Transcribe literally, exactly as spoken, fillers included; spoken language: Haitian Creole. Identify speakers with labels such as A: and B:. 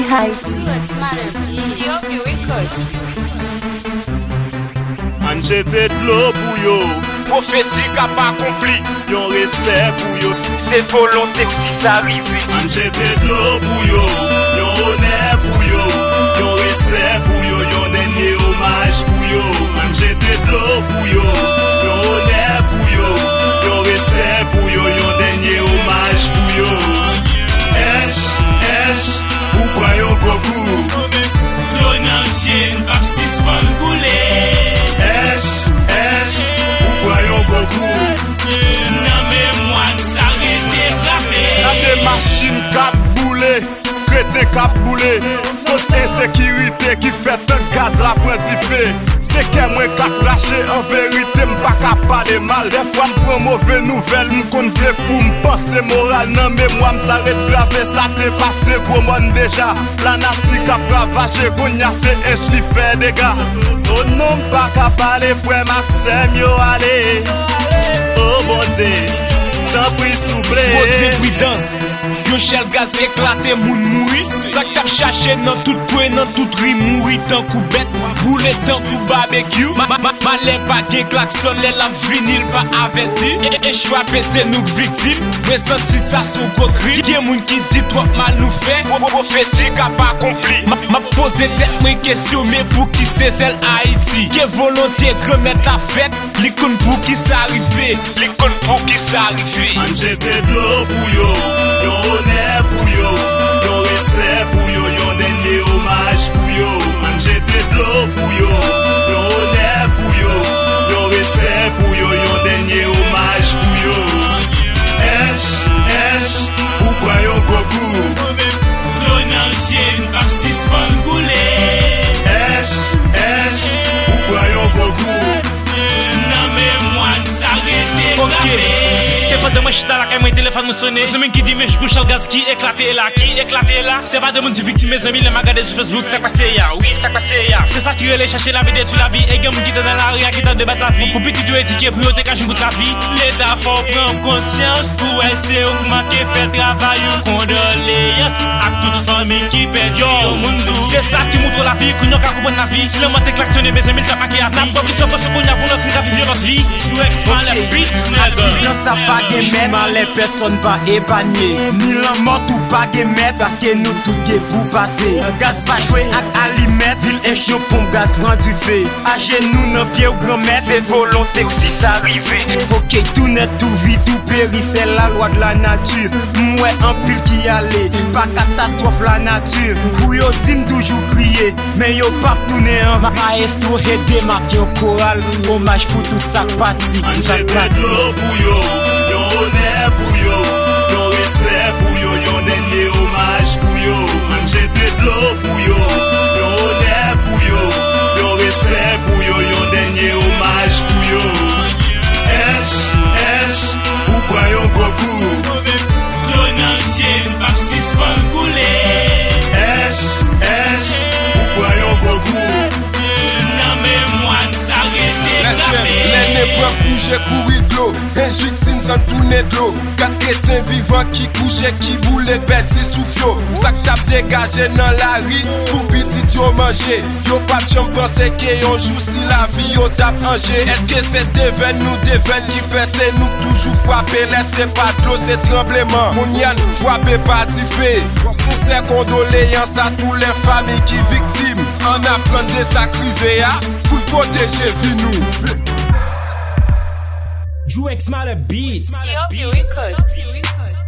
A: Haiti.
B: An jete d'lo pou yo,
C: prophétique a pas accompli.
B: yon respect pou yo.
C: C'est volonté qui s'arrive.
B: An jete d'lo pou yo, yon honneur pou yo, yon respect pou yo, yon denye hommage pou yo. An jete d'lo pou yo, yon honneur pou yo, yon respect pou yo, yon denye hommage pou yo. Esh, esh, ou kwa yon gokou.
D: Yon ancien par six pan koule.
B: Esh, esh, ou kwa yon gokou.
D: Nan mémoire s'arrête gravé.
B: Y'a des machines kap boule, chrétien kap boule. Cause insécurité qui fait un gaz la pointifé. C'est que moi kap lâché, en vérité m'pa kap pas de mal. Des fois m'prends mauvais nouvelles, m'kon vle fou, m'pense moral. Non mais moi m'sarrête gravé, ça t'est passé gros monde déjà. La nati kap ravagé, konya c'est ench li fait dégâts. Oh non m'pa kap parler, frère Maxime yo allez. Oh bon Dieu, t'en prie soufflé.
C: Posez prudence. Yo shell gaz éclaté, moun mouri. Ça k'ap cherché dans tout point, dans tout ri mouri. Tant coup bête, boule tant coup barbecue. Ma ma ma lè pas gen klaxon, lè la vinyle pas averti. Et choix c'est nous victimes. Mais senti ça sous gros cri. Y'a moun qui dit trop mal nous fait. Prophétique a pas accompli. Ma ma posé tête moi question, mais pour qui c'est celle Haïti? Qui volonté remettre la fête? L'icône pour qui ça arrivé? L'icône pour qui ça arrivé?
B: An jete d'lo pou yo, yon honneur pou yo, yon respect pou yo, yon denye hommage pou yo. An jete d'lo pou yo, yon honneur pou yo, yon respect pou yo, yon denye hommage pou yo. Esh, esh, ou kwa yon gokou.
D: Yon ancien par six pan koule.
B: Esh, esh, ou kwa yon gokou.
D: Nan mémoire s'arrête gravé.
E: C'est pas de moi chita la caille, mon téléphone me sonne. C'est même qui dit mais je bouche le gaz qui éclaté là, qui éclaté là. C'est pas de mon victime, mes amis, les magasins sur Facebook, c'est passé ya, oui, c'est passé ya. C'est ça qui relève chercher la vidéo sur la vie. Et gamin qui dans la rue, qui tente de battre la vie. Pour petit tu étiquette, pour te cacher toute la vie. L'État faut prendre conscience pour essayer d'augmenter, faire travail ou condoléances à toute famille qui perd au monde. C'est ça qui montre la vie, qu'on a qu'à comprendre la vie. Si le monde est klaxonné, mes amis, t'as marqué à vie. La population pense qu'on a pour notre vie, vivre notre vie. Je exprime la beat,
C: ça pas de mal, les personnes pas épargnées. Ni la mort ou pas de mettre parce que nous tout est pour passer. Gaz pas jouer avec alimètre, ville est chaud pour gaz prend du feu. À genoux nos pieds au grand maître, c'est volonté aussi ça arrivé. Ok, tout net, tout vit, tout périt, c'est la loi de la nature. Moi un pile qui allait, pas catastrophe la nature. Pour yo dit toujours crier, mais yo pas tourner en maestro et démarquer au choral. Hommage pour tout ça parti.
B: An jete d'lo pou yo, yon honneur pou yo, yon respect pou yo, yon denye hommage pou yo. An jete d'lo pou yo, yon honneur pou yo, yon respect pou yo, yon denye hommage pou yo. Esh, esh, ou kwa yon gokou.
D: Yon ancien par six pan koule.
B: Esh, esh, ou kwa yon gokou.
D: Nan mémoire s'arrête gravé.
F: L'année pour coucher, courir de l'eau. Injustice sans tourner de l'eau. Quatre chrétiens vivants qui couchaient, qui boulaient bêtes, si soufflent. Ça tape dégagé dans la rue. Pour petit yo manger. Yo pas de chambre penser que yon jour si la vie yo tape angé. Est-ce que c'est des veines ou des veines qui fait c'est nous toujours frapper. Laissez pas de l'eau, c'est tremblement. Mon yann frappé pas fait. Sincère condoléances à tous les familles qui victimes. En apprendre des sacrifiés pour protéger vie nous.
E: Drew X Mala Beats.
A: C O P Records.